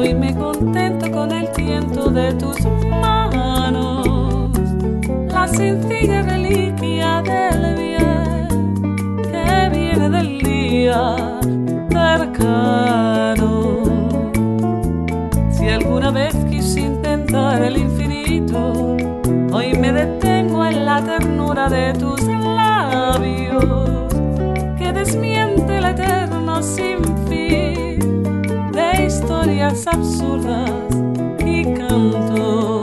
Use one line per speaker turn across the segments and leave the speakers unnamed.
hoy me contento con el tiento de tus manos, la sencilla reliquia del bien que viene del día cercano. Si alguna vez quise intentar el infinito, hoy me detengo en la ternura de tus labios, que desmiente el eterno sinfín de historias absurdas y canto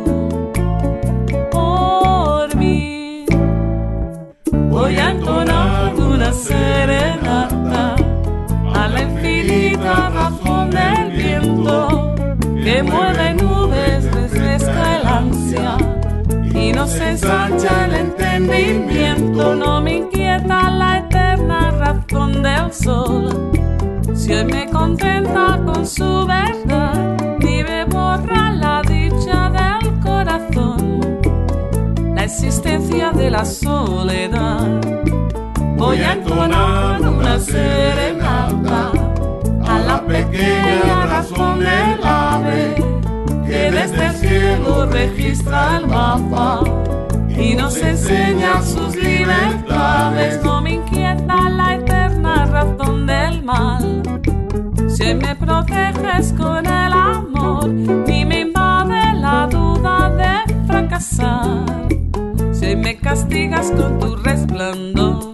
por mí. Voy a entonar una serenata a la infinita razón del viento que mueve nubes, refresca el ansia y nos ensancha el entendimiento. No me inquieta la eterna razón del sol, si hoy me contenta con su verdad y me borra la dicha del corazón, la existencia de la soledad. Voy a entonar una serenata a la pequeña razón del ave que desde el cielo registra el mapa y nos enseña sus libertades. No me inquieta la eterna razón del mal, si hoy me proteges con el amor, ni me invade la duda de fracasar, si hoy me castigas con tu resplandor.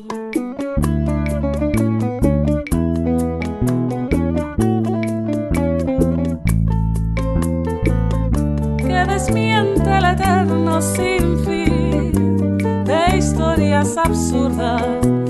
Desmiente el eterno sinfín de historias absurdas